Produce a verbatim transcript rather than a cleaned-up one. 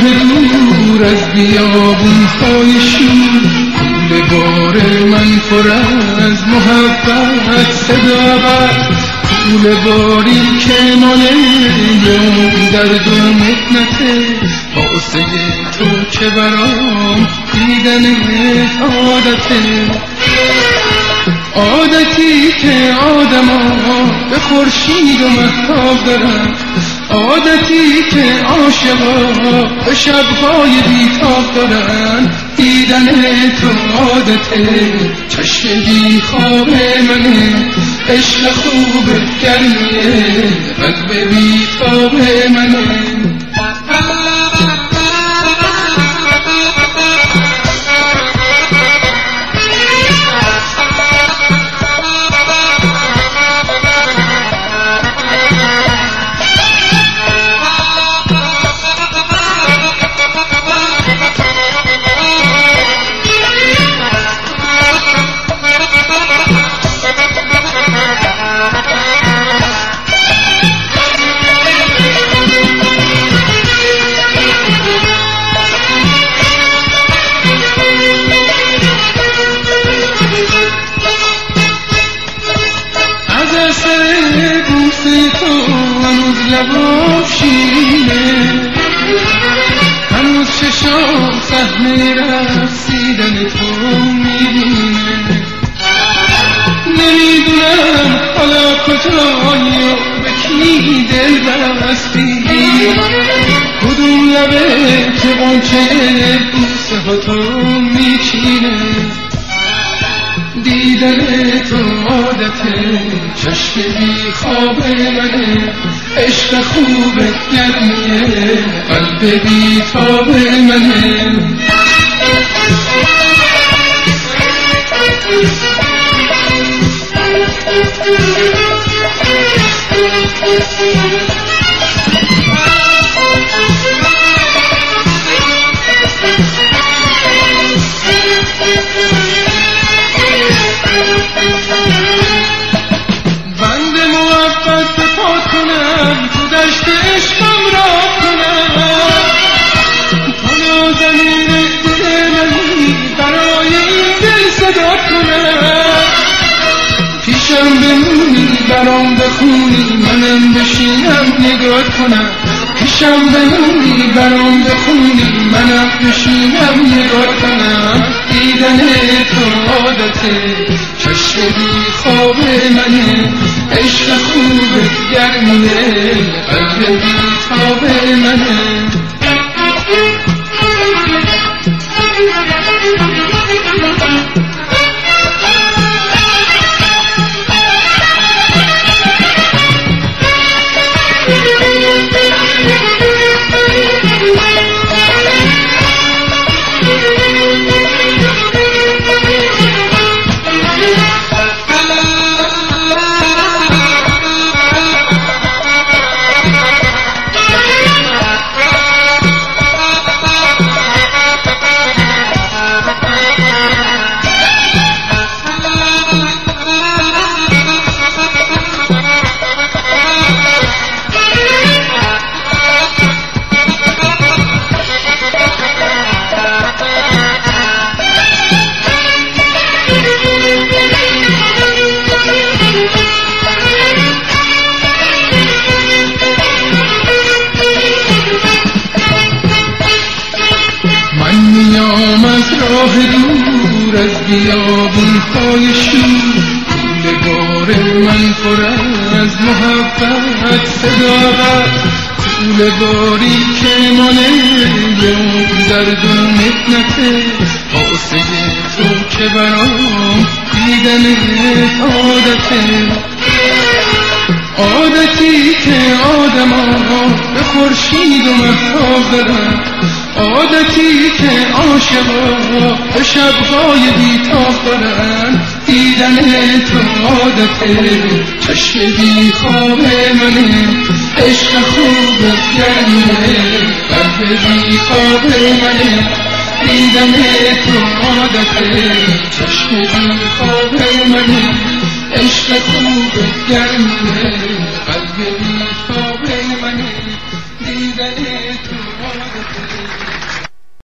دور از بیابون‌های شور، کوله بار من پر از محبت صدا بر، کوله باری که مانه درد و محنته، واسه تو که برام دیدن عادته، عادتی که آدما به خورشید و مهتاب دارن، عادتی که عاشقا به شبهای بیتاب دارن، دیدن تو عادته، چشم بی خواب منه، عشق خوب گرمیه، قلب بی تاب منه. هنوز لبام شیرینه، هنوز چشام صحنه رقصیدن تو میبینه، نمیدونم حالا کجایی و به کی دل بستی، کدوم لبه که غنچه بوسه ها تو میچینه، دیدن تو عادته، چشم بی خواب منه، عشق خوب گرمیه، قلب بی تاب منه. بند محبت پا کنم، تو دشت عشقم را کنم، تا نازنین دل منی برای این دل صدا کنم، پیشم بمونی برام بخونی، منم بشینم نگاه کنم، پیشم بمونی برام بخونی، منم بشینم نگاه کنم، دیدن تو عادته، چشم بی خواب منه، عشق خوب گرمیه، قلب بی تاب منه. میام از راه دور از بیابون‌های شور، کوله بار من پر از محبت صدا بر، کوله باری که مانه درد و محنته، واسه تو که برام دیدن عادته، عادتی که آدما به خورشید و مهتاب دارن، عادتی که عاشقا به شبهای بیتاب دارن، دیدن تو عادته، چشم بی خواب منه، عشق خوب گرمیه، قلب بی خواب منه، دیدن تو عادته، چشم بی خواب منه، عشق خوب گرمیه، قلب بی خواب منه، دیدن تو یادته